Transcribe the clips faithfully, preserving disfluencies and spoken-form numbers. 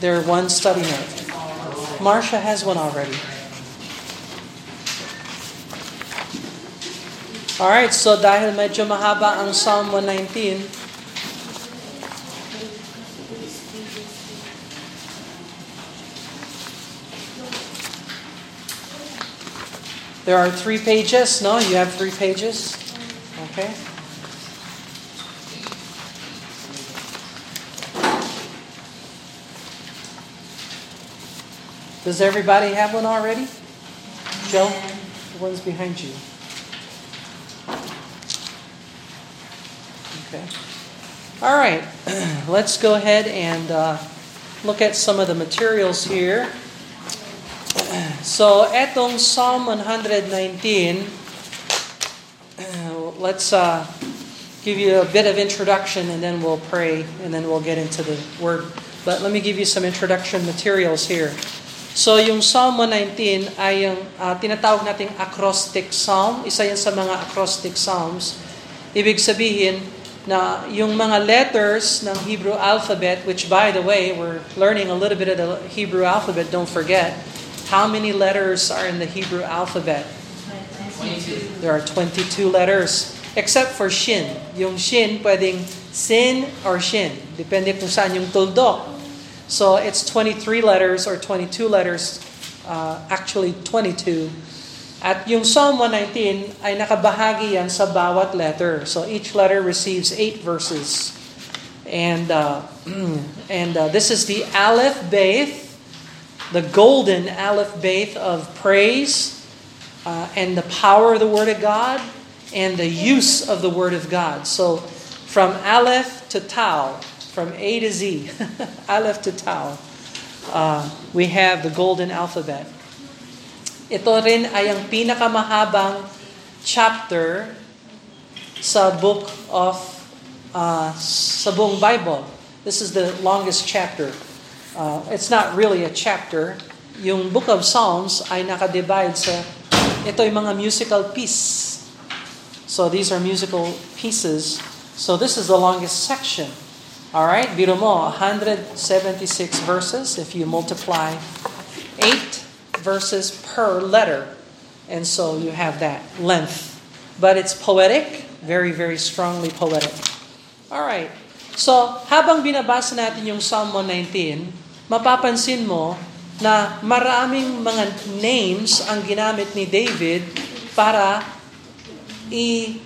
their one study note. Marcia has one already. Alright, so dahil medyo mahaba ang Psalm one nineteen, there are three pages, no? You have three pages? Okay. Does everybody have one already? Joe? The one's behind you. Okay. All right. Let's go ahead and uh, look at some of the materials here. So, etong Psalm one nineteen, let's uh, give you a bit of introduction and then we'll pray and then we'll get into the word. But let me give you some introduction materials here. So, yung Psalm one nineteen ay yung uh, tinatawag nating acrostic psalm. Isa yan sa mga acrostic psalms. Ibig sabihin na yung mga letters ng Hebrew alphabet, which by the way, we're learning a little bit of the Hebrew alphabet, don't forget. How many letters are in the Hebrew alphabet? twenty-two. There are twenty-two letters. Except for shin. Yung shin, pwedeng sin or shin. Depende kung saan yung tuldok. So it's twenty-three letters or twenty-two letters. Uh, actually, twenty-two. At yung Psalm one nineteen ay nakabahagi yan sa bawat letter. So each letter receives eight verses. And uh, and uh, this is the Aleph Beth, the golden Aleph Beth of praise uh, and the power of the Word of God and the use of the Word of God. So from Aleph to Tau, from A to Z, Aleph to Tau, uh, we have the golden alphabet. Ito rin ay ang pinakamahabang chapter sa book of, uh, sa buong Bible. This is the longest chapter. Uh, it's not really a chapter. Yung book of Psalms ay nakadivide sa, ito yung mga musical piece. So these are musical pieces. So this is the longest section. Alright, biro mo, one hundred seventy-six verses if you multiply eight verses per letter. And so you have that length. But it's poetic, very, very strongly poetic. Alright, so habang binabasa natin yung Psalm one nineteen, mapapansin mo na maraming mga names ang ginamit ni David para i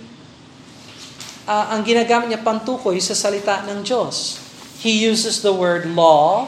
uh, ang ginagamit niya pantukoy sa salita ng Diyos. He uses the word law.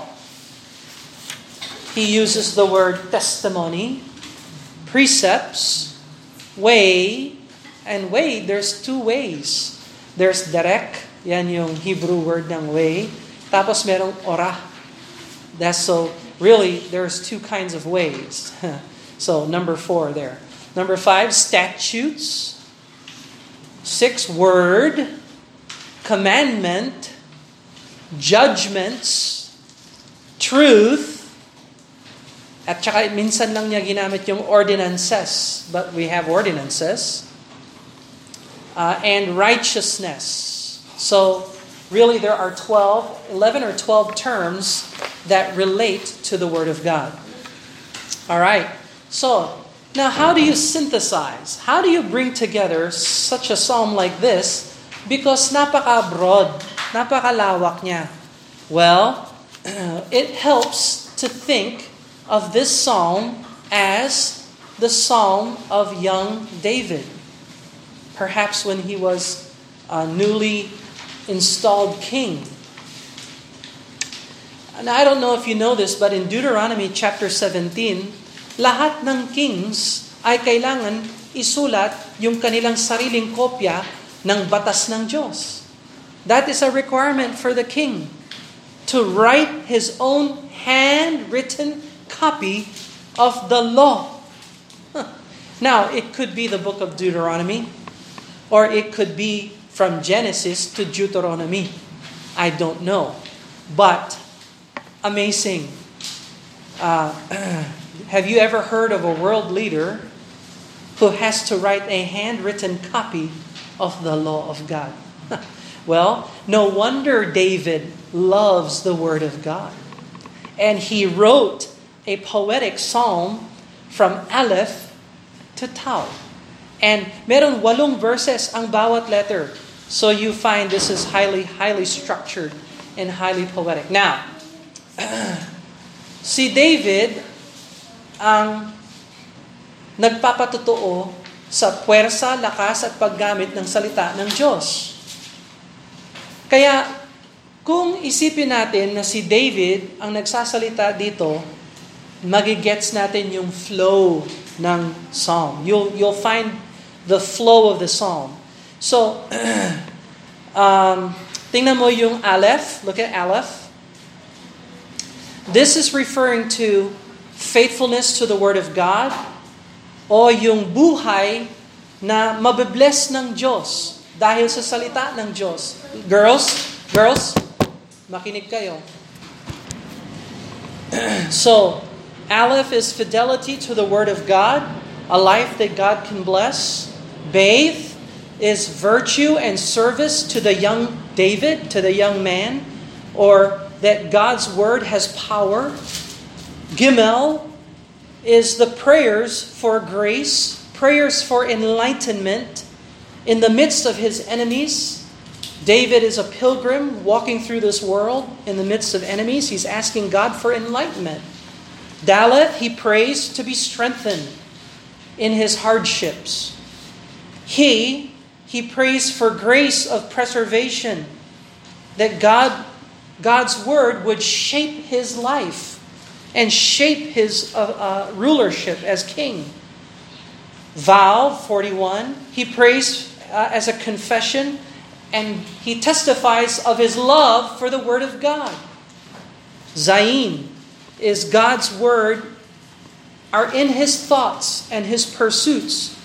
He uses the word testimony, precepts, way, and way. There's two ways. There's derek, yan yung Hebrew word ng way. Tapos merong orah. That's so, really, there's two kinds of ways. So, number four there. Number five, statutes. Six, word. Commandment. Judgments. Truth. At saka minsan lang niya ginamit yung ordinances. But we have ordinances. Uh, and righteousness. So, really there are twelve, eleven or twelve terms that relate to the Word of God. All right. So, now how do you synthesize? How do you bring together such a psalm like this? Because napaka-broad, napakalawak niya. Well, it helps to think of this psalm as the psalm of young David. Perhaps when he was a newly installed king. And I don't know if you know this, but in Deuteronomy chapter seventeen, lahat ng kings ay kailangan isulat yung kanilang sariling kopya ng batas ng Diyos. That is a requirement for the king to write his own handwritten copy of the law. Now, it could be the book of Deuteronomy, or it could be from Genesis to Deuteronomy. I don't know. But, amazing. Uh, have you ever heard of a world leader who has to write a handwritten copy of the law of God? Well, no wonder David loves the Word of God. And he wrote a poetic psalm from Aleph to Tau. And meron walong verses ang bawat letter. So you find this is highly, highly structured and highly poetic. Now, si David ang nagpapatotoo sa puwersa, lakas at paggamit ng salita ng Diyos. Kaya, kung isipin natin na si David ang nagsasalita dito, magigets natin yung flow ng psalm. You'll, you'll find the flow of the psalm. So, um, tingnan mo yung Aleph. Look at Aleph. This is referring to faithfulness to the Word of God o yung buhay na mabibless ng Diyos dahil sa salita ng Diyos. Girls, girls, makinig kayo. So, Aleph is fidelity to the Word of God, a life that God can bless. Bathe is virtue and service to the young David, to the young man, or that God's Word has power. Gimel is the prayers for grace, prayers for enlightenment in the midst of his enemies. David is a pilgrim walking through this world in the midst of enemies. He's asking God for enlightenment. Dalet, he prays to be strengthened in his hardships. He, he prays for grace of preservation, that God, God's word would shape his life and shape his uh, uh, rulership as king. Vow, forty-one, he prays uh, as a confession, and he testifies of his love for the Word of God. Zayin is God's Word are in his thoughts and his pursuits.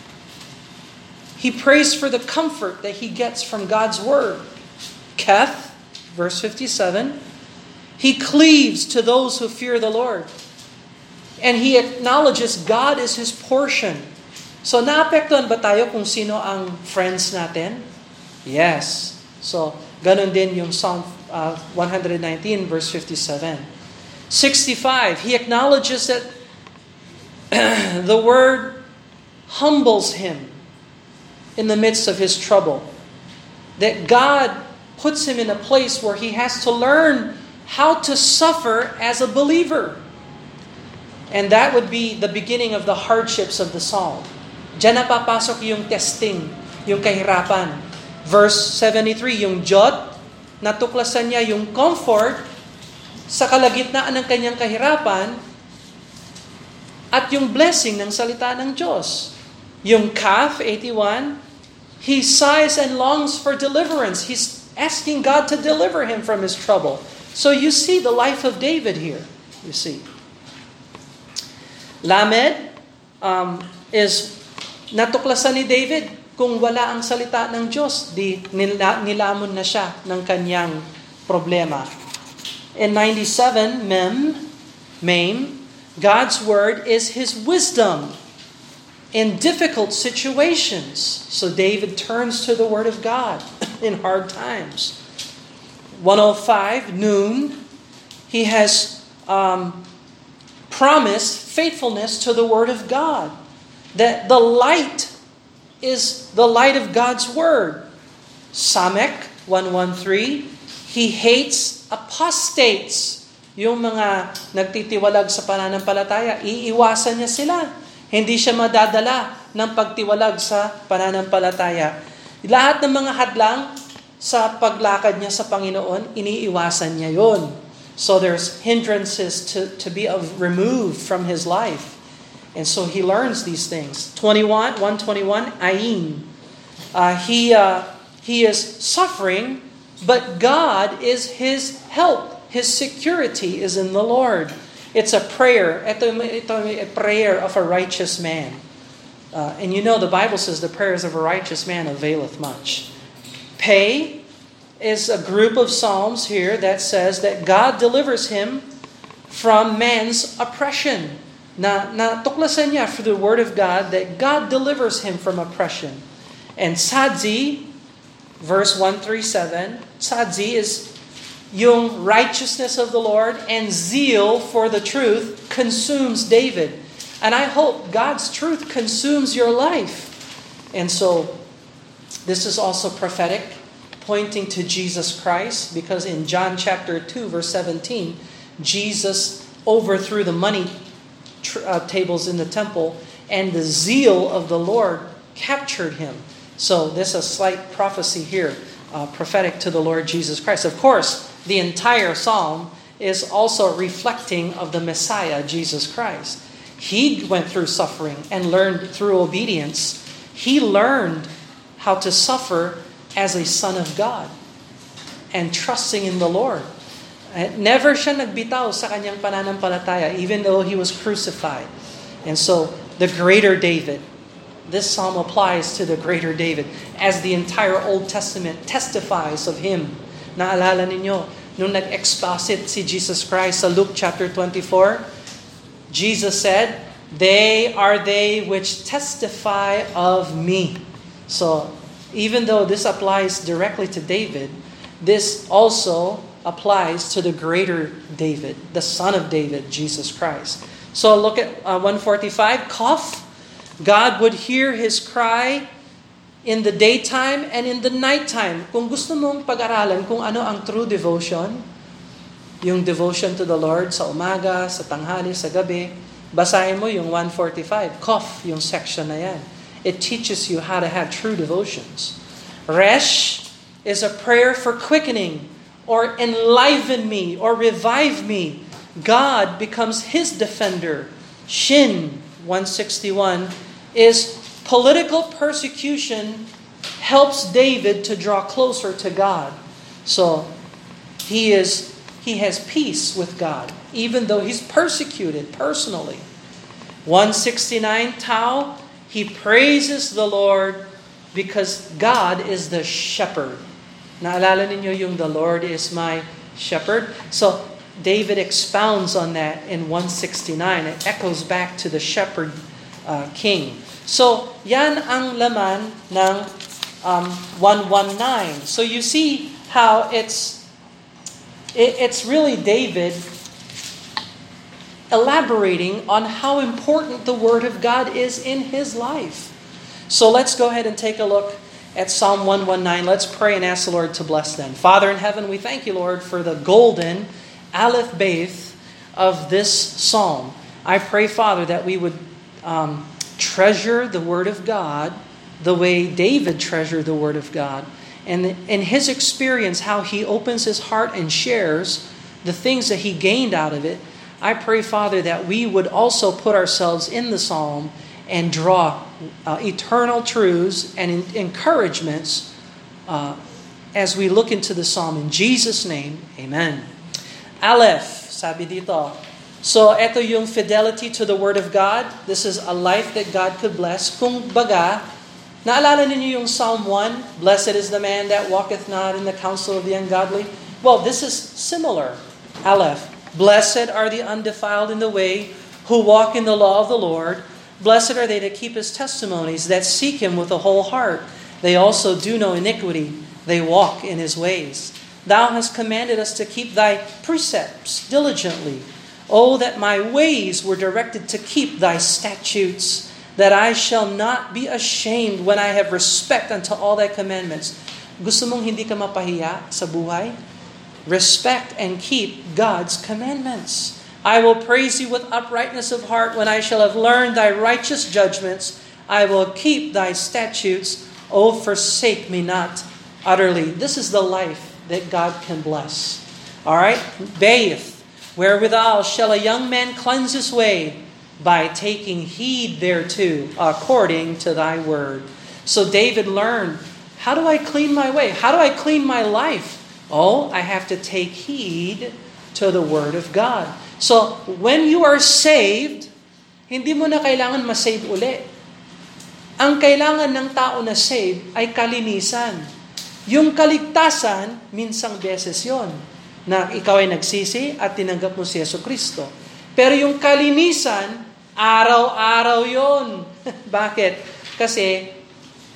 He prays for the comfort that he gets from God's Word. Keth, verse fifty-seven, he cleaves to those who fear the Lord. And he acknowledges God is his portion. So, naapektuhan ba tayo kung sino ang friends natin? Yes. So, ganun din yung Psalm uh, one nineteen, verse fifty-seven. sixty-five, he acknowledges that the Word humbles him in the midst of his trouble. That God puts him in a place where he has to learn how to suffer as a believer. And that would be the beginning of the hardships of the psalm. Diyan na papasok yung testing, yung kahirapan. Verse seventy-three, yung Jot, natuklasan niya yung comfort sa kalagitnaan ng kanyang kahirapan at yung blessing ng salita ng Diyos. Yung Kaf, eighty-one, he sighs and longs for deliverance. He's asking God to deliver him from his trouble. So you see the life of David here. You see. Lamed um, is natuklasan ni David kung wala ang salita ng Diyos, di nila, nilamon na siya ng kanyang problema. In ninety-seven, Mem, Mem, God's Word is His wisdom in difficult situations. So David turns to the Word of God in hard times. one oh five, Noon, he has um, promised faithfulness to the Word of God. That the light is the light of God's Word. Samek, one thirteen, he hates apostates. Yung mga nagtitiwalag sa pananampalataya, iiwasan niya sila. Hindi siya madadala ng pagtiwalag sa pananampalataya. Lahat ng mga hadlang sa paglakad niya sa Panginoon, iniiwasan niya yon. So there's hindrances to, to be of, removed from his life. And so he learns these things. twenty-one, one twenty-one, Ayin. Uh, he, uh, he is suffering, but God is his help. His security is in the Lord. It's a prayer. Ito, ito a prayer of a righteous man. Uh, and you know the Bible says the prayers of a righteous man availeth much. Pei is a group of psalms here that says that God delivers him from man's oppression. Na natuklasan niya through the Word of God that God delivers him from oppression. And Tzadzi, verse one thirty-seven, Tzadzi is yung righteousness of the Lord and zeal for the truth consumes David. And I hope God's truth consumes your life. And so, this is also prophetic, pointing to Jesus Christ, because in John chapter two, verse seventeen, Jesus overthrew the money tr- uh, tables in the temple, and the zeal of the Lord captured him. So, this is a slight prophecy here, uh, prophetic to the Lord Jesus Christ. Of course, the entire psalm is also reflecting of the Messiah, Jesus Christ. He went through suffering and learned through obedience. He learned how to suffer as a son of God and trusting in the Lord. Never siya nagbitaw sa kanyang pananampalataya even though he was crucified. And so, the greater David, this psalm applies to the greater David as the entire Old Testament testifies of him. Naalala ninyo, nung nag-exposit si Jesus Christ sa Luke chapter twenty-four, Jesus said, "They are they which testify of me." So, even though this applies directly to David, this also applies to the greater David, the son of David, Jesus Christ. So, look at uh, one forty-five, Kof. God would hear his cry in the daytime and in the nighttime. Kung gusto mong pag-aralan kung ano ang true devotion, yung devotion to the Lord sa umaga, sa tanghali, sa gabi, basahin mo yung one forty-five. Kof, yung section na yan. It teaches you how to have true devotions. Resh is a prayer for quickening or enliven me or revive me. God becomes his defender. Shin, one sixty-one, is political persecution helps David to draw closer to God. So, he is he has peace with God, even though he's persecuted personally. one sixty-nine, Tau, he praises the Lord because God is the shepherd. Naalala ninyo yung the Lord is my shepherd? So, David expounds on that in one sixty-nine. It echoes back to the shepherd uh, king. So, yan ang laman ng um, one nineteen. So you see how it's it, it's really David elaborating on how important the Word of God is in his life. So let's go ahead and take a look at Psalm one nineteen. Let's pray and ask the Lord to bless them. Father in heaven, we thank you, Lord, for the golden Aleph Beth of this psalm. I pray, Father, that we would um, treasure the Word of God the way David treasured the Word of God. And in his experience, how he opens his heart and shares the things that he gained out of it, I pray, Father, that we would also put ourselves in the psalm and draw uh, eternal truths and in- encouragements uh, as we look into the psalm. In Jesus' name, amen. Aleph, sabi dito. So, ito yung fidelity to the Word of God. This is a life that God could bless. Kung baga, naalala ninyo yung Psalm one, Blessed is the man that walketh not in the counsel of the ungodly. Well, this is similar. Aleph, blessed are the undefiled in the way, who walk in the law of the Lord. Blessed are they that keep his testimonies, that seek him with a whole heart. They also do no iniquity. They walk in his ways. Thou hast commanded us to keep thy precepts diligently. Oh, that my ways were directed to keep thy statutes, that I shall not be ashamed when I have respect unto all thy commandments. Gusto mong hindi ka mapahiya sa buhay? Respect and keep God's commandments. I will praise you with uprightness of heart when I shall have learned thy righteous judgments. I will keep thy statutes. Oh, forsake me not utterly. This is the life that God can bless. All right? Beith. Wherewithal shall a young man cleanse his way? By taking heed thereto, according to thy word. So David learned, how do I clean my way? How do I clean my life? Oh, I have to take heed to the word of God. So, when you are saved, hindi mo na kailangan masave uli. Ang kailangan ng tao na saved ay kalinisan. Yung kaligtasan, minsang beses yon na ikaw ay nagsisi at tinanggap mo si Yesu Kristo. Pero yung kalinisan, araw-araw yon. Bakit? Kasi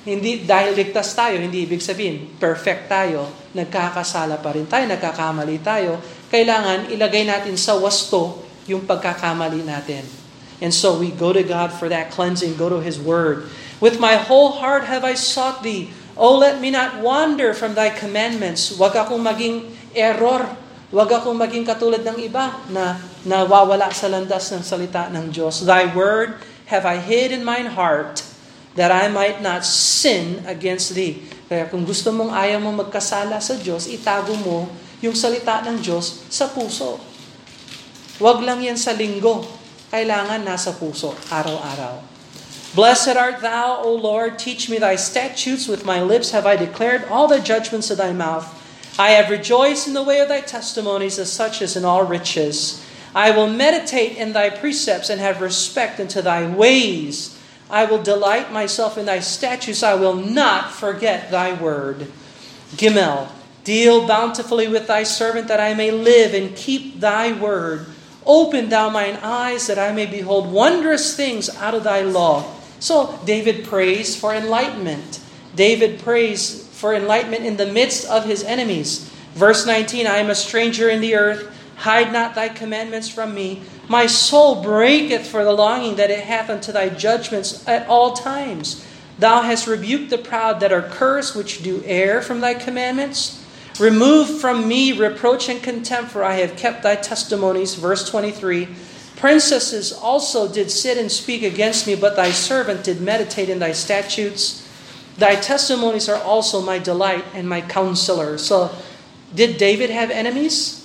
Hindi dahil ligtas tayo, hindi ibig sabihin perfect tayo. Nagkakasala pa rin tayo, nagkakamali tayo. Kailangan ilagay natin sa wasto yung pagkakamali natin. And so we go to God for that cleansing, go to His Word. With my whole heart have I sought Thee. Oh, let me not wander from Thy commandments. Huwag akong maging error. Huwag akong maging katulad ng iba na nawawala sa landas ng salita ng Diyos. Thy Word have I hid in mine heart, that I might not sin against Thee. Kaya kung gusto mong ayaw mong magkasala sa Diyos, itago mo yung salita ng Diyos sa puso. Huwag lang yan sa linggo. Kailangan nasa puso, araw-araw. Blessed art Thou, O Lord, teach me Thy statutes. With my lips have I declared all the judgments of Thy mouth. I have rejoiced in the way of Thy testimonies, as such as in all riches. I will meditate in Thy precepts and have respect unto Thy ways. I will delight myself in Thy statutes. I will not forget Thy word. Gimel, deal bountifully with Thy servant, that I may live and keep Thy word. Open Thou mine eyes, that I may behold wondrous things out of Thy law. So David prays for enlightenment. David prays for enlightenment in the midst of his enemies. Verse nineteen, I am a stranger in the earth. Hide not Thy commandments from me. My soul breaketh for the longing that it hath unto Thy judgments at all times. Thou hast rebuked the proud that are cursed, which do err from Thy commandments. Remove from me reproach and contempt, for I have kept Thy testimonies. Verse twenty-three, princesses also did sit and speak against me, but Thy servant did meditate in Thy statutes. Thy testimonies are also my delight and my counselor. So, did David have enemies?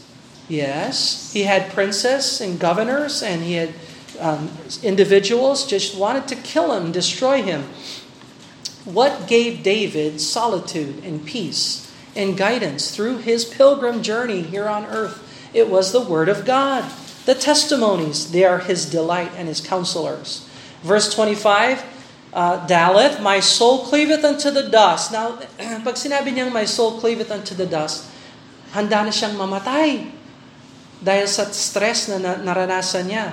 Yes. He had princes and governors, and he had um, individuals just wanted to kill him, destroy him. What gave David solitude and peace and guidance through his pilgrim journey here on earth? It was the Word of God. The testimonies, they are his delight and his counselors. Verse twenty-five, uh, Daleth, my soul cleaveth unto the dust. Now, pag sinabi niyang my soul cleaveth unto the dust, handa na siyang mamatay dahil sa stress na naranasan niya.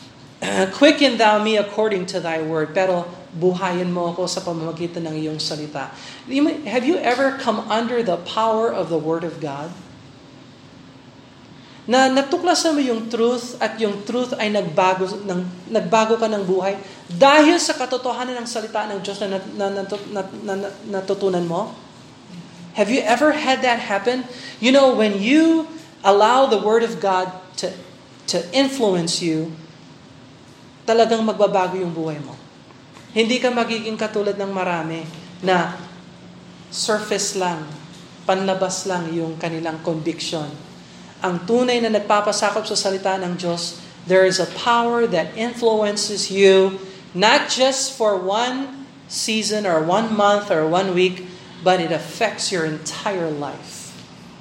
Quicken Thou me according to Thy word. Pero buhayin mo ako sa pamamagitan ng iyong salita. Have you ever come under the power of the Word of God? Na natuklasan mo yung truth at yung truth ay nagbago, ng, nagbago ka ng buhay dahil sa katotohanan ng salita ng Diyos na, na, na, na, na, na natutunan mo? Have you ever had that happen? You know, when you allow the Word of God to, to influence you, talagang magbabago yung buhay mo. Hindi ka magiging katulad ng marami na surface lang, panlabas lang yung kanilang conviction. Ang tunay na nagpapasakop sa salita ng Diyos, there is a power that influences you, not just for one season or one month or one week, but it affects your entire life.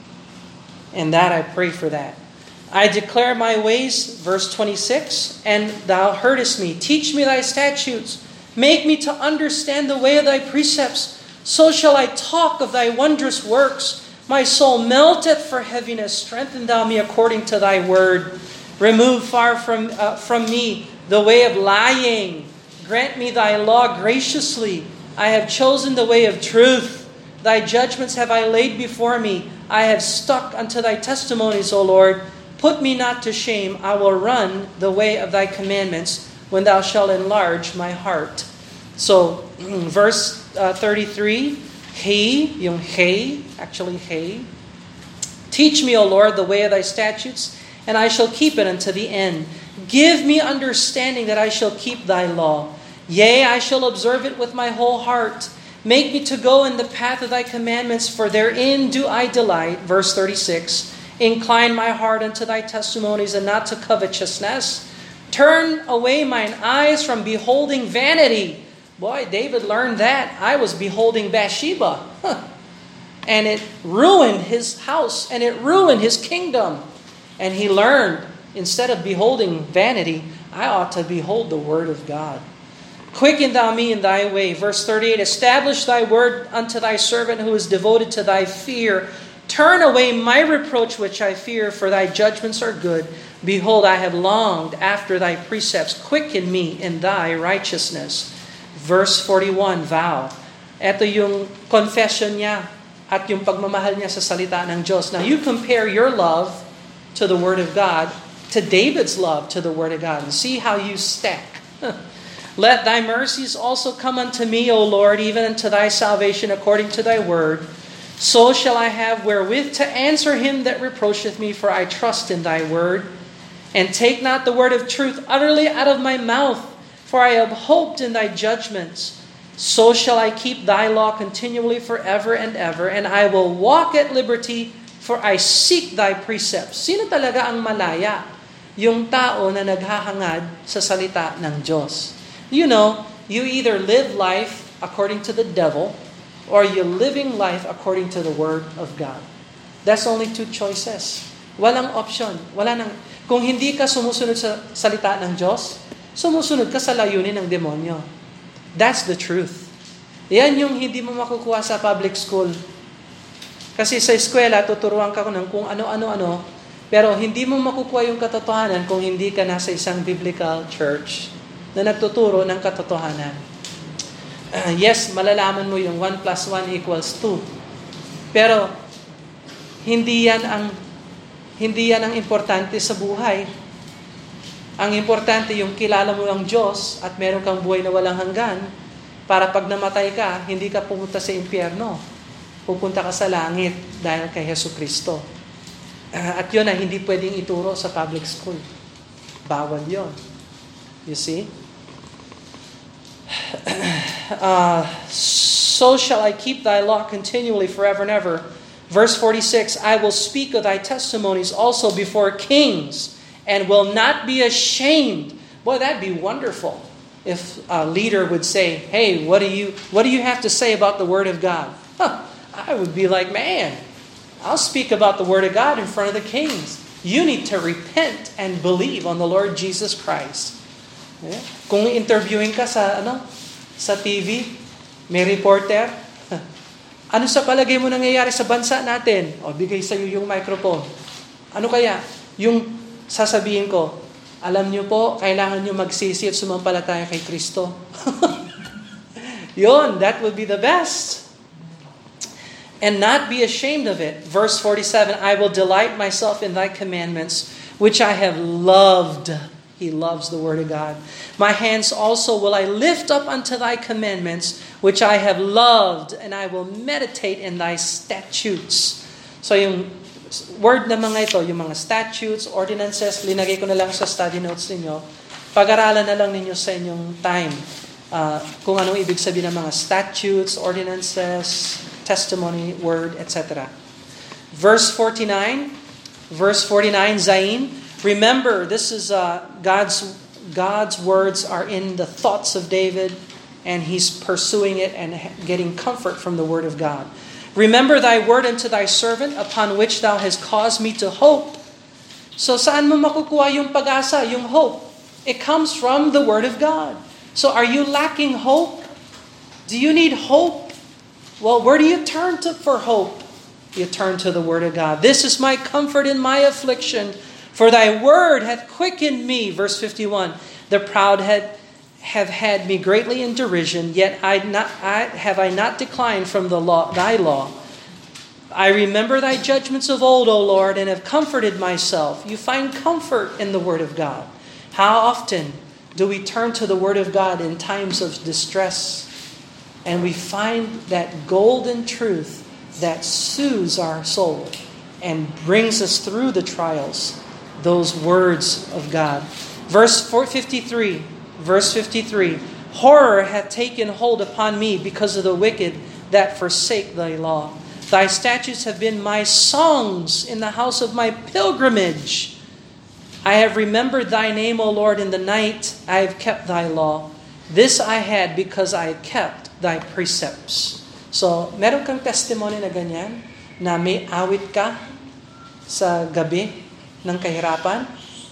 And that, I pray for that. I declare my ways, verse twenty-six, and Thou heardest me. Teach me Thy statutes. Make me to understand the way of Thy precepts. So shall I talk of Thy wondrous works. My soul melteth for heaviness. Strengthen Thou me according to Thy word. Remove far from, uh, from me the way of lying. Grant me Thy law graciously. I have chosen the way of truth. Thy judgments have I laid before me. I have stuck unto Thy testimonies, O Lord. Put me not to shame. I will run the way of Thy commandments when Thou shalt enlarge my heart. So, verse uh, thirty-three, He, yung He, actually He. Teach me, O Lord, the way of Thy statutes, and I shall keep it unto the end. Give me understanding that I shall keep Thy law. Yea, I shall observe it with my whole heart. Make me to go in the path of Thy commandments, for therein do I delight. Verse thirty-six, incline my heart unto Thy testimonies, and not to covetousness. Turn away mine eyes from beholding vanity. Boy, David learned that. I was beholding Bathsheba. Huh. And it ruined his house, and it ruined his kingdom. And he learned, instead of beholding vanity, I ought to behold the Word of God. Quicken Thou me in Thy way. Verse thirty-eight, establish Thy word unto Thy servant who is devoted to Thy fear. Turn away my reproach which I fear, for Thy judgments are good. Behold, I have longed after Thy precepts. Quicken me in Thy righteousness. Verse forty-one, vow. Ito yung confession niya at yung pagmamahal niya sa salita ng Diyos. Now, you compare your love to the Word of God to David's love to the Word of God and see how you stack. Let thy mercies also come unto me, O Lord, even unto thy salvation according to thy word. So shall I have wherewith to answer him that reproacheth me, for I trust in thy word. And take not the word of truth utterly out of my mouth, for I have hoped in thy judgments. So shall I keep thy law continually forever and ever, and I will walk at liberty, for I seek thy precepts. Sino talaga ang malaya? Yung tao na naghahangad sa salita ng Diyos. You know, you either live life according to the devil, or you're living life according to the Word of God. That's only two choices. Walang option. Wala nang, kung hindi ka sumusunod sa salita ng Diyos, sumusunod ka sa layunin ng demonyo. That's the truth. Yan yung hindi mo makukuha sa public school. Kasi sa eskwela, tuturuan ka ng kung ano-ano-ano, pero hindi mo makukuha yung katotohanan kung hindi ka nasa isang biblical church na nagtuturo ng katotohanan. Uh, yes, malalaman mo yung one plus one equals two. Pero hindi yan ang hindi yan ang importante sa buhay. Ang importante yung kilala mo ang Diyos at meron kang buhay na walang hanggan para pag namatay ka, hindi ka pumunta sa impyerno. Pupunta ka sa langit dahil kay Jesucristo. Uh, at yun ay hindi pwedeng ituro sa public school. Bawal yun. You see? Uh, so shall I keep thy law continually forever and ever. Verse forty-six, I will speak of thy testimonies also before kings and will not be ashamed. Boy, that'd be wonderful if a leader would say, hey, what do you what do you have to say about the Word of God? Huh, I would be like, man, I'll speak about the Word of God in front of the kings. You need to repent and believe on the Lord Jesus Christ. Yeah. Kung interviewing ka sa ano sa T V, may reporter, ano sa palagay mo nangyayari sa bansa natin? O, bigay sa iyo yung microphone. Ano kaya? Yung sasabihin ko, alam niyo po, kailangan niyo magsisi at sumampalataya kay Kristo. Yon, that would be the best. And not be ashamed of it. Verse forty-seven, I will delight myself in thy commandments, which I have loved. He loves the Word of God. My hands also will I lift up unto thy commandments, which I have loved, and I will meditate in thy statutes. So yung word na mga ito, yung mga statutes, ordinances, linagay ko na lang sa study notes ninyo. Pag-aralan na lang ninyo sa inyong time uh, kung anong ibig sabihin ng mga statutes, ordinances, testimony, word, et cetera. Verse forty-nine, verse forty-nine, Zain, remember, this is uh, God's God's words are in the thoughts of David, and he's pursuing it and getting comfort from the Word of God. Remember thy word unto thy servant, upon which thou hast caused me to hope. So saan mo makukuha yung pag-asa, yung hope? It comes from the Word of God. So are you lacking hope? Do you need hope? Well, where do you turn to for hope? You turn to the Word of God. This is my comfort in my affliction. For thy word hath quickened me, verse fifty-one. The proud had, have had me greatly in derision, yet I not, I, have I not declined from the law, thy law. I remember thy judgments of old, O Lord, and have comforted myself. You find comfort in the Word of God. How often do we turn to the Word of God in times of distress? And we find that golden truth that soothes our soul and brings us through the trials. Those words of God. Verse fifty-three, verse fifty-three, horror hath taken hold upon me because of the wicked that forsake thy law. Thy statutes have been my songs in the house of my pilgrimage. I have remembered thy name, O Lord, in the night I have kept thy law. This I had because I kept thy precepts. So, meron kang testimony na ganyan, na may awit ka sa gabi ng kahirapan.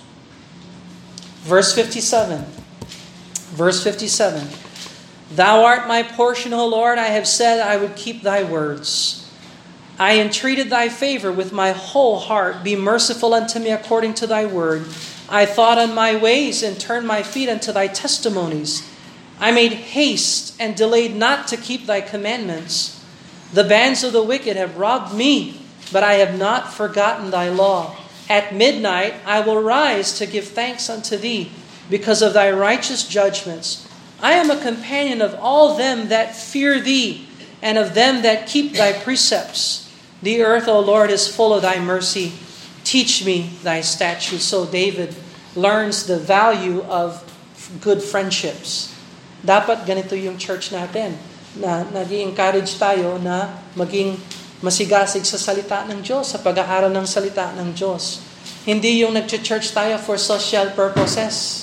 Verse fifty-seven. Verse fifty-seven. Thou art my portion, O Lord. I have said I would keep thy words. I entreated thy favor with my whole heart. Be merciful unto me according to thy word. I thought on my ways and turned my feet unto thy testimonies. I made haste and delayed not to keep thy commandments. The bands of the wicked have robbed me, but I have not forgotten thy law. At midnight I will rise to give thanks unto thee because of thy righteous judgments. I am a companion of all them that fear thee, and of them that keep thy precepts. The earth, O Lord, is full of thy mercy. Teach me thy statutes. So David learns the value of good friendships. Dapat ganito yung church natin, na nag-i-encourage tayo na maging masigasig sa salita ng Diyos, sa pag-aaral ng salita ng Diyos. Hindi yung nag-church tayo for social purposes,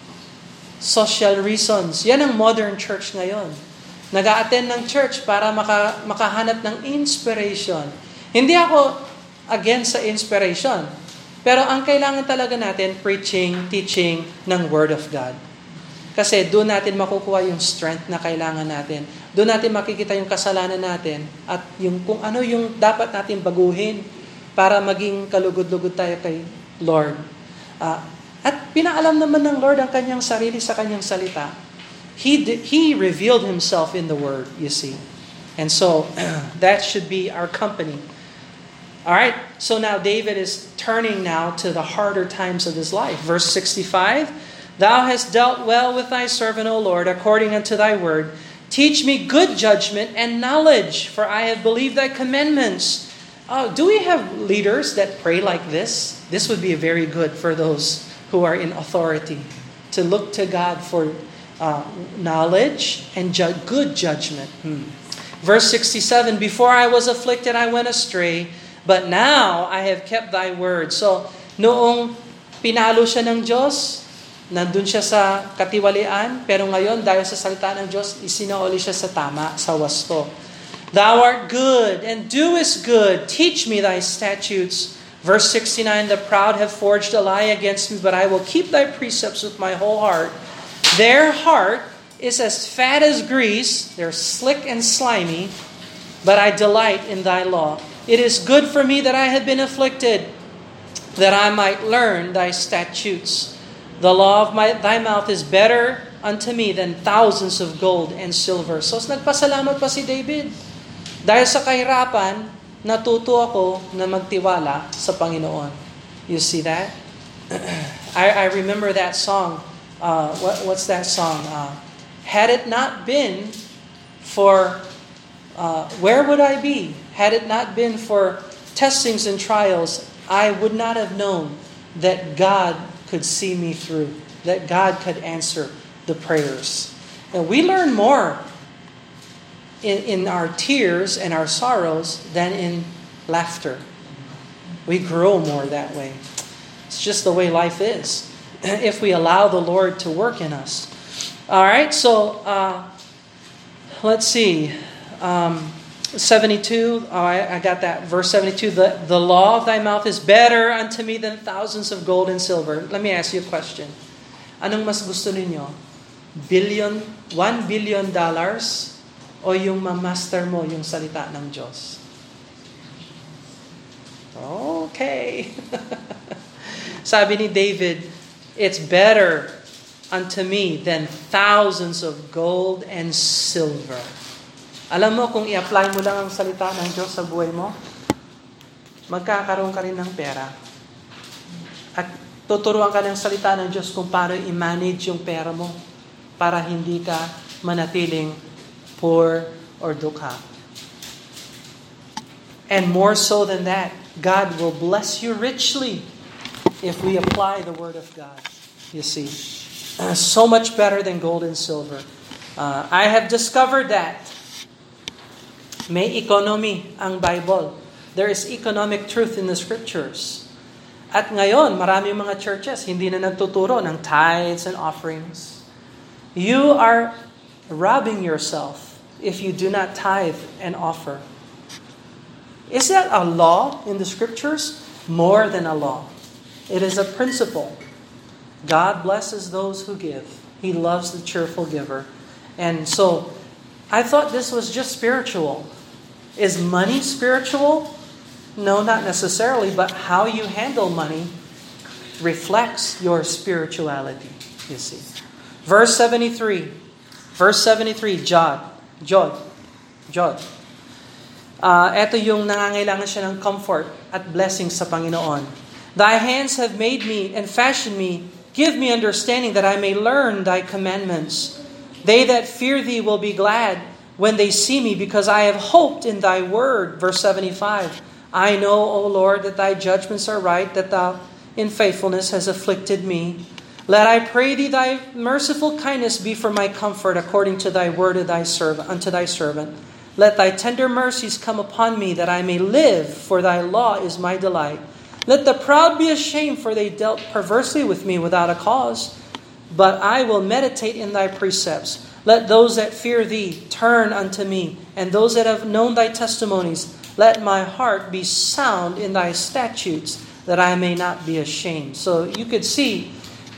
social reasons. Yan ang modern church ngayon. Nag-a-attend ng church para maka, makahanap ng inspiration. Hindi ako against sa inspiration. Pero ang kailangan talaga natin, preaching, teaching ng Word of God. Kasi doon natin makukuha yung strength na kailangan natin. Doon natin makikita yung kasalanan natin at yung kung ano yung dapat natin baguhin para maging kalugod-lugod tayo kay Lord. Uh, at pinaalam naman ng Lord ang kanyang sarili sa kanyang salita. He did, He revealed Himself in the Word, you see. And so, that should be our company. All right, so now David is turning now to the harder times of his life. Verse sixty-five, Thou hast dealt well with thy servant, O Lord, according unto thy word. Teach me good judgment and knowledge, for I have believed thy commandments. Uh, do we have leaders that pray like this? This would be very good for those who are in authority, to look to God for Uh, knowledge and ju- good judgment. Hmm. Verse sixty-seven, Before I was afflicted, I went astray, but now I have kept thy word. So, noong pinalo siya ng Diyos, nandun siya sa katiwalian, pero ngayon, dahil sa salita ng Diyos, isinauli siya sa tama, sa wasto. Thou art good, and doest good. Teach me thy statutes. Verse sixty-nine, The proud have forged a lie against me, but I will keep thy precepts with my whole heart. Their heart is as fat as grease, they're slick and slimy, but I delight in thy law. It is good for me that I have been afflicted, that I might learn thy statutes. The law of my, thy mouth is better unto me than thousands of gold and silver. So nagpasalamat pa si David. Dahil sa kahirapan, natuto ako na magtiwala sa Panginoon. You see that? I, I remember that song. Uh, what, what's that song? Uh, Had it not been for, uh, where would I be? Had it not been for testings and trials, I would not have known that God could see me through, that God could answer the prayers. And we learn more in, in our tears and our sorrows than in laughter. We grow more that way. It's just the way life is, if we allow the Lord to work in us. All right, so uh, let's see. Um, seventy-two, oh, I, I got that. Verse seventy-two, the, the law of thy mouth is better unto me than thousands of gold and silver. Let me ask you a question. Anong mas gusto ninyo? Billion, one billion dollars o yung ma-master mo yung salita ng Diyos? Okay. Sabi ni David, it's better unto me than thousands of gold and silver. Alam mo, kung i-apply mo lang ang salita ng Diyos sa buhay mo, magkakaroon ka rin ng pera. At tuturuan ka ng salita ng Diyos kung paano i-manage yung pera mo para hindi ka manatiling poor or dukha. And more so than that, God will bless you richly if we apply the Word of God. You see, uh, so much better than gold and silver. Uh, I have discovered that may economy ang Bible. There is economic truth in the Scriptures. At ngayon, marami mga churches hindi na nagtuturo ng tithes and offerings. You are robbing yourself if you do not tithe and offer. Is that a law in the Scriptures? More than a law. It is a principle. God blesses those who give. He loves the cheerful giver. And so, I thought this was just spiritual. Is money spiritual? No, not necessarily, but how you handle money reflects your spirituality, you see. Verse seventy-three, Verse seventy-three, Jod. Jod. Jod. Uh, ito yung nangangailangan siya ng comfort at blessing sa Panginoon. Thy hands have made me and fashioned me. Give me understanding that I may learn thy commandments. They that fear thee will be glad when they see me, because I have hoped in thy word. Verse seventy-five. I know, O Lord, that thy judgments are right, that thou in faithfulness has afflicted me. Let I pray thee thy merciful kindness be for my comfort, according to thy word of thy servant, unto thy servant. Let thy tender mercies come upon me, that I may live, for thy law is my delight. Let the proud be ashamed, for they dealt perversely with me without a cause. But I will meditate in thy precepts. Let those that fear thee turn unto me, and those that have known thy testimonies. Let my heart be sound in thy statutes, that I may not be ashamed. So you could see,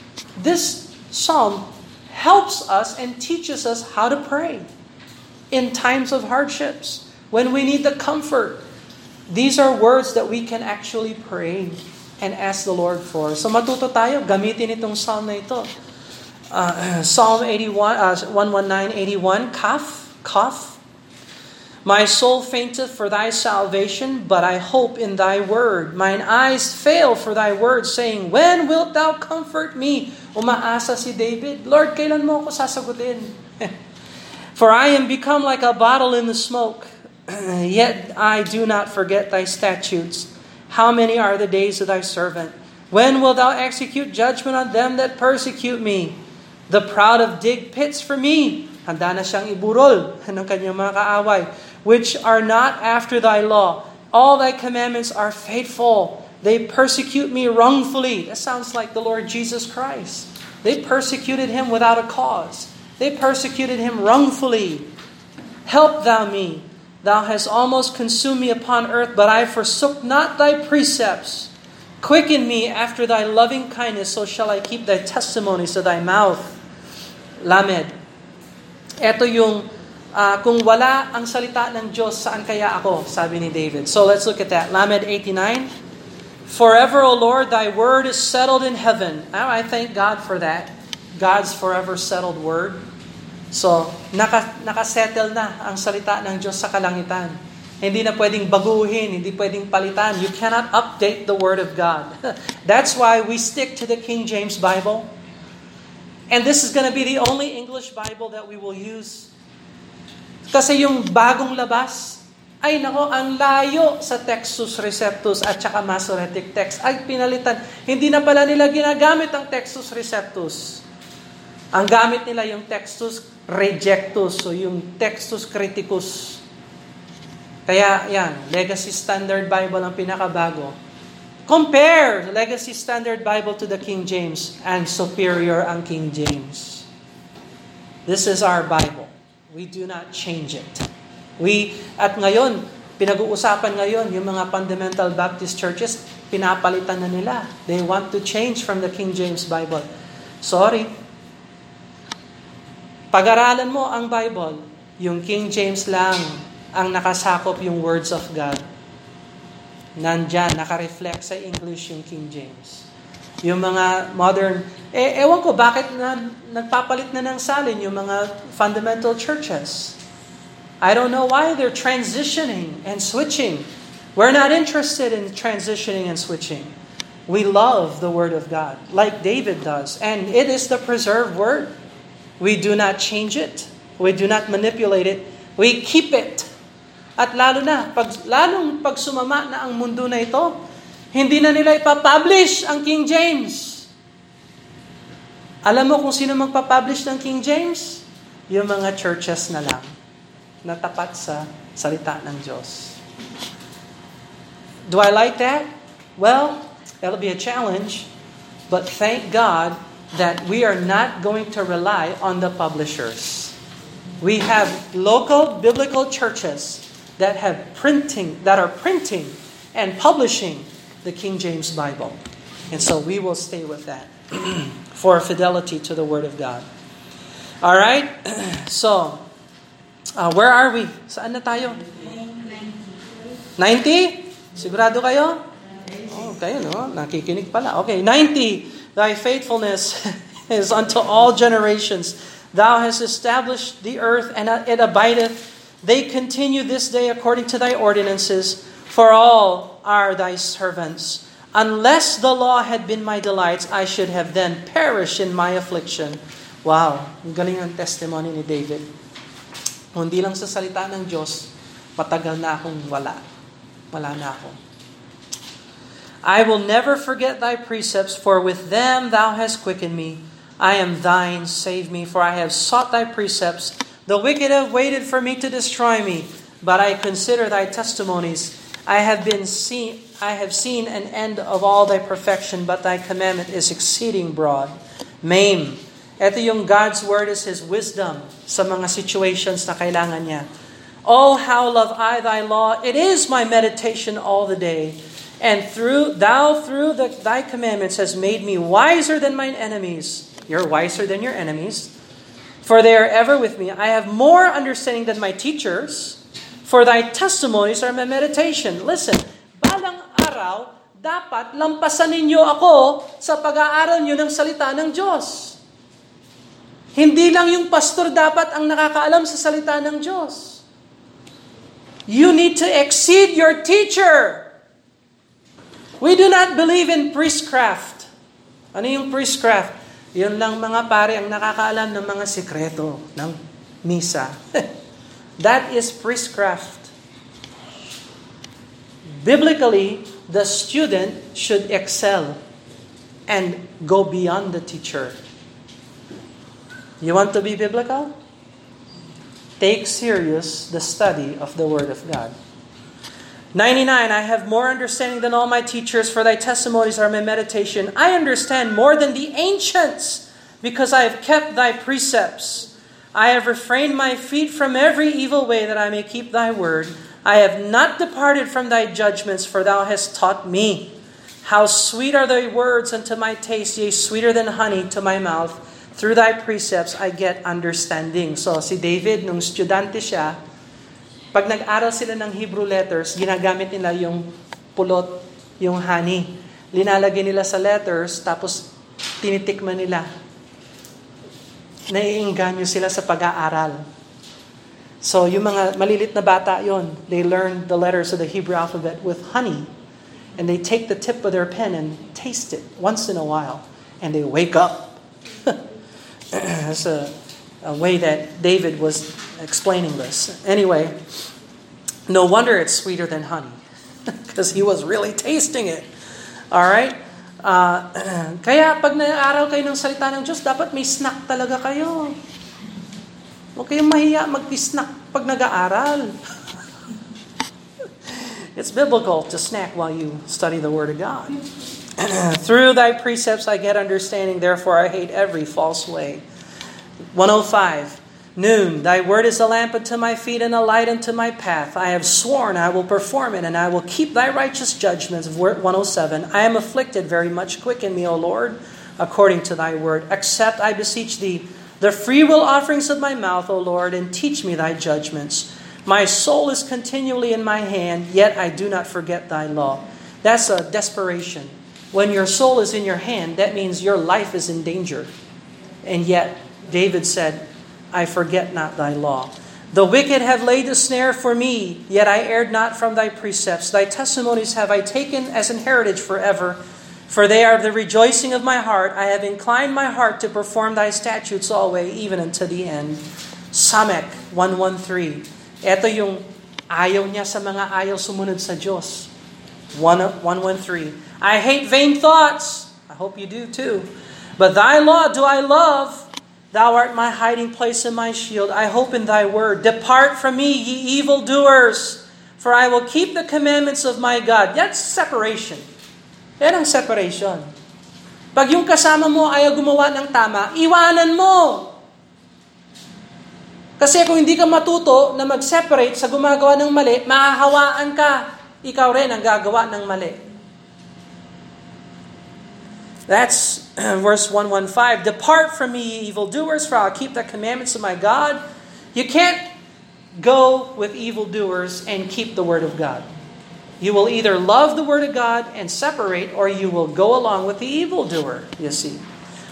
this psalm helps us and teaches us how to pray in times of hardships, when we need the comfort. These are words that we can actually pray and ask the Lord for. So matuto tayo, gamitin itong psalm na ito. Uh, Psalm eighty-one, uh, one nineteen, eighty-one, Kaf, Kaf. My soul fainteth for thy salvation, but I hope in thy word. Mine eyes fail for thy word, saying, when wilt thou comfort me? Umaasa si David, Lord, kailan mo ako sasagutin? For I am become like a bottle in the smoke, yet I do not forget thy statutes. How many are the days of thy servant? When wilt thou execute judgment on them that persecute me? The proud of dig pits for me. Handa na siyang iburol ng kanyang mga kaaway, which are not after thy law. All thy commandments are faithful. They persecute me wrongfully. That sounds like the Lord Jesus Christ. They persecuted him without a cause. They persecuted him wrongfully. Help thou me. Thou hast almost consumed me upon earth, but I forsook not thy precepts. Quicken me after thy loving kindness, so shall I keep thy testimonies to thy mouth. Lamed. Ito yung, uh, kung wala ang salita ng Diyos, saan kaya ako? Sabi ni David. So let's look at that. Lamed eighty-nine. Forever, O Lord, thy word is settled in heaven. Oh, I thank God for that. God's forever settled word. So, naka, nakasettle na ang salita ng Diyos sa kalangitan. Hindi na pwedeng baguhin, hindi pwedeng palitan. You cannot update the Word of God. That's why we stick to the King James Bible. And this is going to be the only English Bible that we will use. Kasi yung bagong labas, ay nako, ang layo sa Textus Receptus at saka Masoretic text. Ay pinalitan. Hindi na pala nila ginagamit ang Textus Receptus. Ang gamit nila yung Textus Rejectus, so yung Textus Criticus. Kaya yan, Legacy Standard Bible ang pinakabago. Compare Legacy Standard Bible to the King James, and superior ang King James. This is our Bible. We do not change it. We, at ngayon, pinag-uusapan ngayon, yung mga fundamental Baptist churches, pinapalitan na nila. They want to change from the King James Bible. Sorry. Pag-aralan mo ang Bible, yung King James lang ang nakasakop yung words of God. Nandyan, naka-reflect sa English yung King James. Yung mga modern, eh, ewan ko, bakit na, nagpapalit na ng salin yung mga fundamental churches? I don't know why they're transitioning and switching. We're not interested in transitioning and switching. We love the Word of God, like David does. And it is the preserved Word. We do not change it. We do not manipulate it. We keep it. At lalo na, pag, lalong pag sumama na ang mundo na ito, hindi na nila ipapublish ang King James. Alam mo kung sino magpapublish ng King James? Yung mga churches na lang, na tapat sa salita ng Diyos. Do I like that? Well, that'll be a challenge. But thank God that we are not going to rely on the publishers. We have local biblical churches that have printing, that are printing and publishing the King James Bible. And so we will stay with that for fidelity to the Word of God. All right? So, uh, where are we? Saan na tayo? ninety? Sigurado kayo? Oh, kayo, no? Nakikinig pala. Okay, ninety. Thy faithfulness is unto all generations. Thou hast established the earth, and it abideth. They continue this day according to thy ordinances, for all are thy servants. Unless the law had been my delights, I should have then perished in my affliction. Wow, ang galing ng testimony ni David. Hindi lang sa salita ng Diyos, matagal na akong wala. Wala na ako. I will never forget thy precepts, for with them thou hast quickened me. I am thine, save me, for I have sought thy precepts. The wicked have waited for me to destroy me, but I consider thy testimonies. I have been seen, I have seen an end of all thy perfection, but thy commandment is exceeding broad. Maim. Ito yung God's word is His wisdom sa mga situations na kailangan niya. Oh, how love I thy law. It is my meditation all the day. And through thou through the, thy commandments has made me wiser than mine enemies. You're wiser than your enemies. For they are ever with me. I have more understanding than my teachers. For thy testimonies are my meditation. Listen, balang araw, dapat lampasan ninyo ako sa pag-aaral nyo ng salita ng Diyos. Hindi lang yung pastor dapat ang nakakaalam sa salita ng Diyos. You need to exceed your teacher. We do not believe in priestcraft. Ano yung priestcraft? Yun lang mga pare ang nakakaalam ng mga sikreto ng misa. That is priestcraft. Biblically, the student should excel and go beyond the teacher. You want to be biblical? Take serious the study of the Word of God. ninety-nine, I have more understanding than all my teachers, for thy testimonies are my meditation. I understand more than the ancients, because I have kept thy precepts. I have refrained my feet from every evil way, that I may keep thy word. I have not departed from thy judgments, for thou hast taught me. How sweet are thy words unto my taste, yea, sweeter than honey to my mouth. Through thy precepts I get understanding. So si David, nung estudyante siya, pag nag-aral sila ng Hebrew letters, ginagamit nila yung pulot, yung honey. Linalagay nila sa letters, tapos tinitikman nila. Naiinganyo sila sa pag-aaral. So yung mga malilit na bata yon, they learn the letters of the Hebrew alphabet with honey. And they take the tip of their pen and taste it once in a while. And they wake up. That's a, a way that David was explaining this. Anyway, no wonder it's sweeter than honey. Because he was really tasting it. Alright? Uh, kaya pag nag-aaral kayo ng salita ng Diyos, dapat may snack talaga kayo. Huwag kayong mahiya mag-snack pag nag-aaral. It's biblical to snack while you study the Word of God. Through thy precepts I get understanding, therefore I hate every false way. one oh five, noon, thy word is a lamp unto my feet and a light unto my path. I have sworn I will perform it, and I will keep thy righteous judgments. one oh seven, I am afflicted very much. Quicken me, O Lord, according to thy word. Accept, I beseech thee, the freewill offerings of my mouth, O Lord, and teach me thy judgments. My soul is continually in my hand, yet I do not forget thy law. That's a desperation. When your soul is in your hand, that means your life is in danger. And yet, David said, I forget not thy law. The wicked have laid a snare for me, yet I erred not from thy precepts. Thy testimonies have I taken as an heritage forever, for they are the rejoicing of my heart. I have inclined my heart to perform thy statutes always, even unto the end. Samek one thirteen. Ito yung ayaw niya sa mga ayaw sumunod sa Diyos. one thirteen. I hate vain thoughts. I hope you do too. But thy law do I love. Thou art my hiding place and my shield. I hope in thy word. Depart from me, ye evildoers, for I will keep the commandments of my God. That's separation. Yan ang separation. Pag yung kasama mo ayaw gumawa ng tama, iwanan mo. Kasi kung hindi ka matuto na mag-separate sa gumagawa ng mali, mahahawaan ka. Ikaw rin ang gagawa ng mali. That's verse one fifteen. Depart from me, ye evildoers, for I'll keep the commandments of my God. You can't go with evildoers and keep the word of God. You will either love the word of God and separate, or you will go along with the evildoer, you see.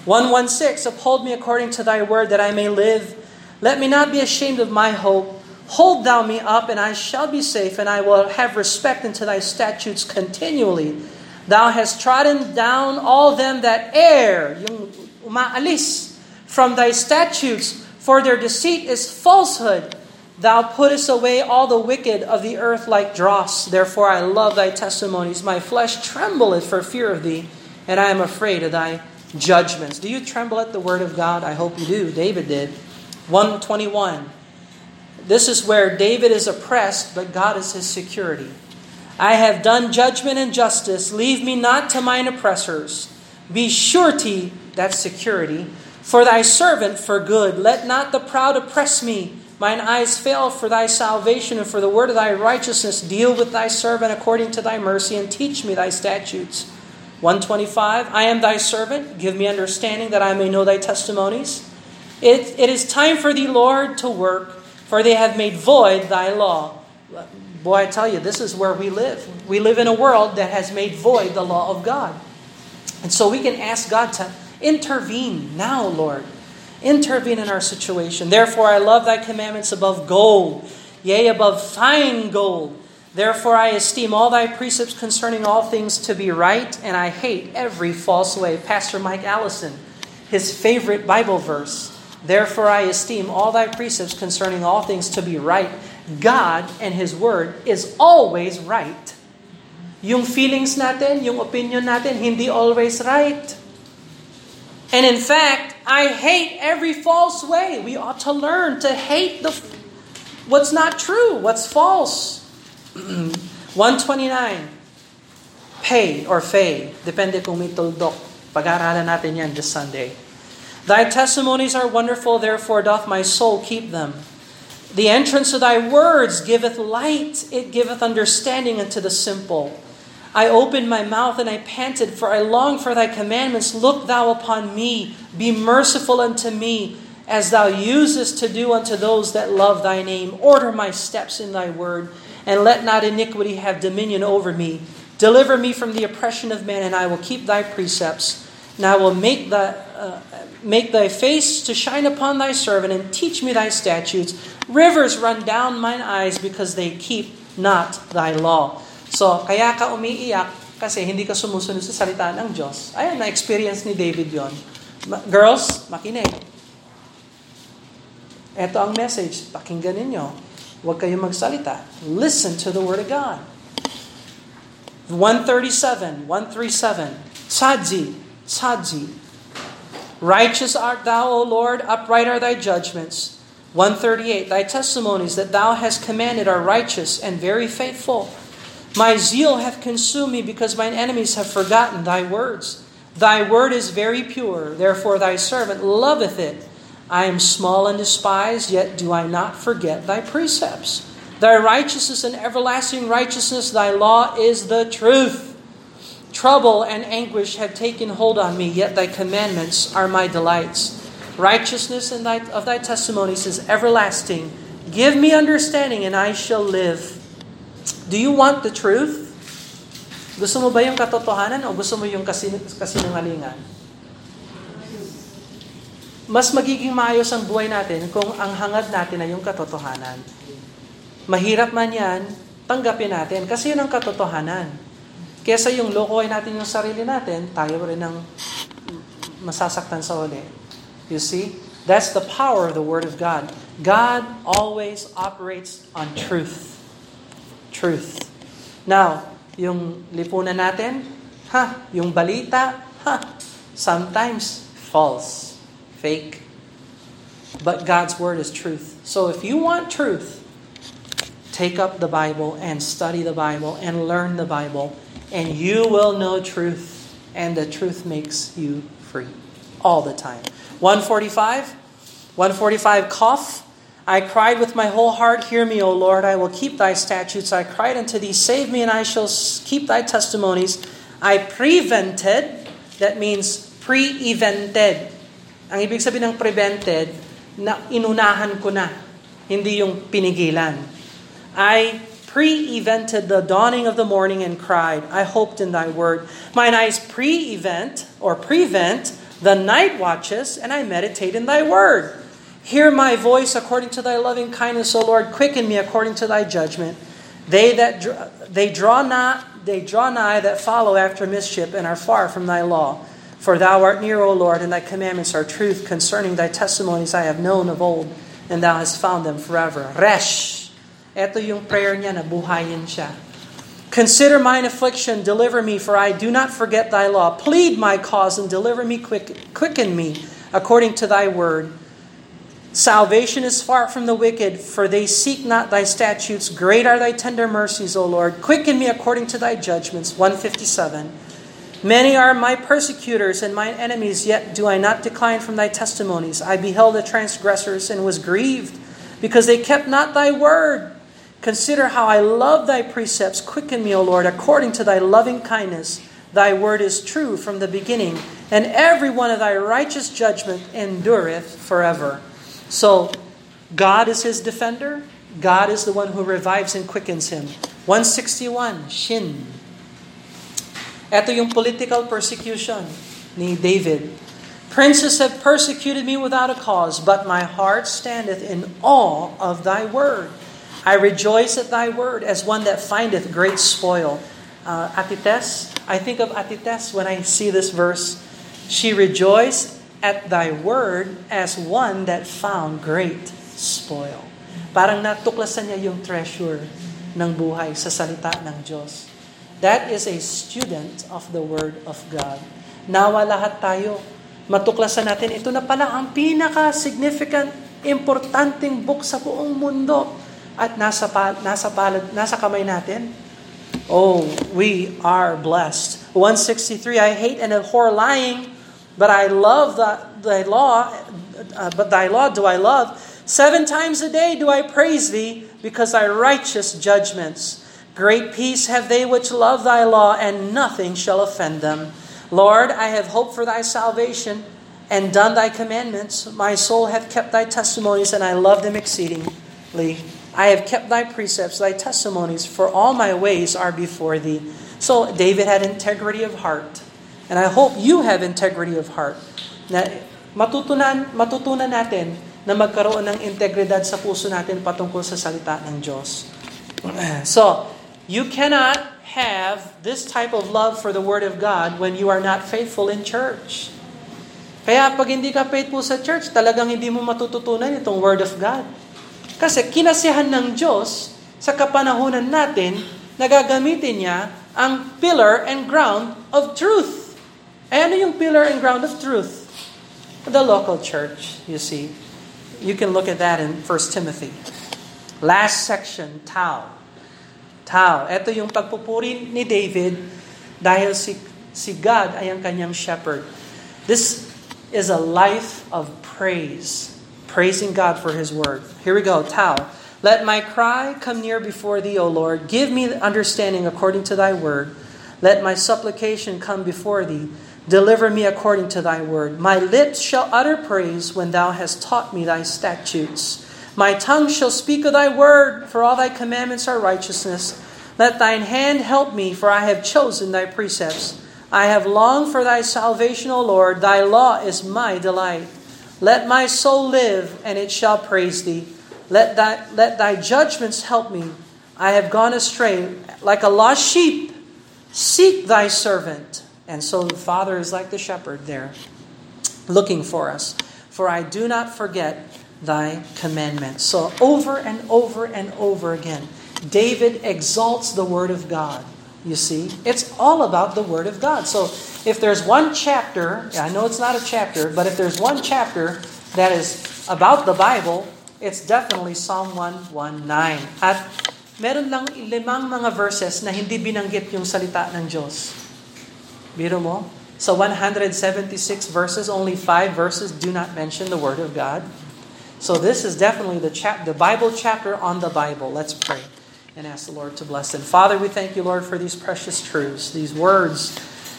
one sixteen, uphold me according to thy word that I may live. Let me not be ashamed of my hope. Hold thou me up, and I shall be safe, and I will have respect unto thy statutes continually. Thou hast trodden down all them that err, yung umaalis from thy statutes, for their deceit is falsehood. Thou puttest away all the wicked of the earth like dross. Therefore I love thy testimonies. My flesh trembleth for fear of thee, and I am afraid of thy judgments. Do you tremble at the word of God? I hope you do. David did. one twenty-one. This is where David is oppressed, but God is his security. I have done judgment and justice. Leave me not to mine oppressors. Be surety, that's security, for thy servant for good. Let not the proud oppress me. Mine eyes fail for thy salvation and for the word of thy righteousness. Deal with thy servant according to thy mercy and teach me thy statutes. one twenty-five. I am thy servant. Give me understanding that I may know thy testimonies. It, it is time for thee, Lord, to work, for they have made void thy law. Boy, I tell you, this is where we live. We live in a world that has made void the law of God. And so we can ask God to intervene now, Lord. Intervene in our situation. Therefore I love thy commandments above gold, yea, above fine gold. Therefore I esteem all thy precepts concerning all things to be right, and I hate every false way. Pastor Mike Allison, his favorite Bible verse. Therefore I esteem all thy precepts concerning all things to be right. God and His Word is always right. Yung feelings natin, yung opinion natin, hindi always right. And in fact, I hate every false way. We ought to learn to hate the what's not true, what's false. one twenty-nine. Pay or fay. Depende kung may tuldok. Pag-aaralan natin yan this Sunday. Thy testimonies are wonderful, therefore doth my soul keep them. The entrance of thy words giveth light, it giveth understanding unto the simple. I opened my mouth and I panted, for I long for thy commandments. Look thou upon me, be merciful unto me, as thou usest to do unto those that love thy name. Order my steps in thy word, and let not iniquity have dominion over me. Deliver me from the oppression of men, and I will keep thy precepts. And I will make thy, uh, make thy face to shine upon thy servant, and teach me thy statutes. Rivers run down mine eyes, because they keep not thy law. So, kaya ka umiiyak kasi hindi ka sumusunod sa salita ng Diyos. Ayan, na-experience ni David yon. Girls, makinig. Ito ang message. Pakinggan ninyo. Huwag kayong magsalita. Listen to the Word of God. one thirty-seven, one thirty-seven. Tzadzi, tzadzi. Righteous art thou, O Lord, upright are thy judgments. one thirty-eight. Thy testimonies that thou hast commanded are righteous and very faithful. My zeal hath consumed me, because mine enemies have forgotten thy words. Thy word is very pure, therefore thy servant loveth it. I am small and despised, yet do I not forget thy precepts. Thy righteousness and everlasting righteousness, thy law is the truth. Trouble and anguish have taken hold on me, yet thy commandments are my delights. Righteousness in thy, of thy testimonies is everlasting. Give me understanding, and I shall live. Do you want the truth? Gusto mo ba yung katotohanan o gusto mo yung kasin- kasinungalingan? Mas magiging maayos ang buhay natin kung ang hangad natin ay yung katotohanan. Mahirap man yan, tanggapin natin kasi yun ang katotohanan. Kesa yung lokohin natin yung sarili natin, tayo rin ang masasaktan sa uli. You see? That's the power of the Word of God. God always operates on truth. Truth. Now, yung lipunan natin, ha, yung balita, ha, sometimes false, fake. But God's Word is truth. So if you want truth, take up the Bible and study the Bible and learn the Bible, and you will know truth, and the truth makes you free all the time. one forty-five, one forty-five, cough. I cried with my whole heart, hear me, O Lord, I will keep thy statutes. I cried unto thee, save me, and I shall keep thy testimonies. I prevented, that means pre-evented. Ang ibig sabihin ng prevented, na inunahan ko na, hindi yung pinigilan. I pre-evented the dawning of the morning and cried, I hoped in thy word. Mine eyes pre-event, or prevent, The night watches, and I meditate in thy word. Hear my voice according to thy loving kindness, O Lord. Quicken me according to thy judgment. They that dr- they draw not, they draw nigh that follow after mischief and are far from thy law. For thou art near, O Lord, and thy commandments are truth. Concerning thy testimonies I have known of old, and thou hast found them forever. Resh. Ito yung prayer niya na buhayin siya. Consider mine affliction, deliver me, for I do not forget thy law. Plead my cause and deliver me, quick, quicken me according to thy word. Salvation is far from the wicked, for they seek not thy statutes. Great are thy tender mercies, O Lord. Quicken me according to thy judgments. one fifty-seven. Many are my persecutors and mine enemies, yet do I not decline from thy testimonies. I beheld the transgressors and was grieved, because they kept not thy word. Consider how I love thy precepts. Quicken me, O Lord, according to thy loving kindness. Thy word is true from the beginning, and every one of thy righteous judgment endureth forever. So, God is his defender. God is the one who revives and quickens him. one sixty-one, Shin. Ito yung political persecution ni David. Princes have persecuted me without a cause, but my heart standeth in awe of thy word. I rejoice at thy word as one that findeth great spoil. Uh, Atites, I think of Atites when I see this verse. She rejoiced at thy word as one that found great spoil. Parang natuklasan niya yung treasure ng buhay sa salita ng Diyos. That is a student of the word of God. Nawa lahat tayo, matuklasan natin, ito na pala ang pinaka-significant, importanteng book sa buong mundo. At nasa, nasa, palad, nasa kamay natin. Oh, we are blessed. one sixty-three, I hate and abhor lying, but I love the, thy law, uh, but thy law do I love. Seven times a day do I praise thee, because thy righteous judgments. Great peace have they which love thy law, and nothing shall offend them. Lord, I have hoped for thy salvation, and done thy commandments. My soul hath kept thy testimonies, and I love them exceedingly. I have kept thy precepts, thy testimonies, for all my ways are before thee. So David had integrity of heart. And I hope you have integrity of heart. Na matutunan, matutunan natin na magkaroon ng integridad sa puso natin patungkol sa salita ng Diyos. So, you cannot have this type of love for the Word of God when you are not faithful in church. Kaya pag hindi ka faithful sa church, talagang hindi mo matututunan itong Word of God. Kasi kinasihan ng Diyos sa kapanahunan natin na gagamitin niya ang pillar and ground of truth. Ay ano yung pillar and ground of truth? The local church, you see. You can look at that in First Timothy. Last section, Tau. Tau. Ito yung pagpupuri ni David dahil si, si God ay ang kanyang shepherd. This is a life of praise. Praising God for His word. Here we go. Tau. Let my cry come near before thee, O Lord. Give me understanding according to thy word. Let my supplication come before thee. Deliver me according to thy word. My lips shall utter praise when thou hast taught me thy statutes. My tongue shall speak of thy word, for all thy commandments are righteousness. Let thine hand help me, for I have chosen thy precepts. I have longed for thy salvation, O Lord. Thy law is my delight. Let my soul live, and it shall praise thee. Let thy, let thy judgments help me. I have gone astray like a lost sheep. Seek thy servant. And so the Father is like the shepherd there, looking for us. For I do not forget thy commandments. So over and over and over again, David exalts the Word of God. You see, it's all about the Word of God. So if there's one chapter, I know it's not a chapter, but if there's one chapter that is about the Bible, it's definitely Psalm one nineteen. At meron lang limang mga verses na hindi binanggit yung salita ng Diyos. Biro mo? So one hundred seventy-six verses, only five verses do not mention the Word of God. So this is definitely the chap- the Bible chapter on the Bible. Let's pray and ask the Lord to bless them. Father, we thank you, Lord, for these precious truths, these words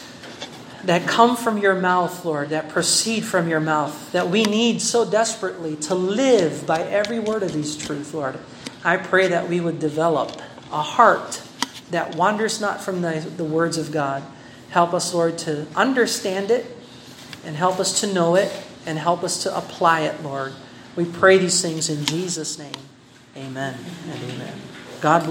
that come from your mouth, Lord, that proceed from your mouth, that we need so desperately to live by every word of these truths, Lord. I pray that we would develop a heart that wanders not from the, the words of God. Help us, Lord, to understand it and help us to know it and help us to apply it, Lord. We pray these things in Jesus' name. Amen and amen. God bless.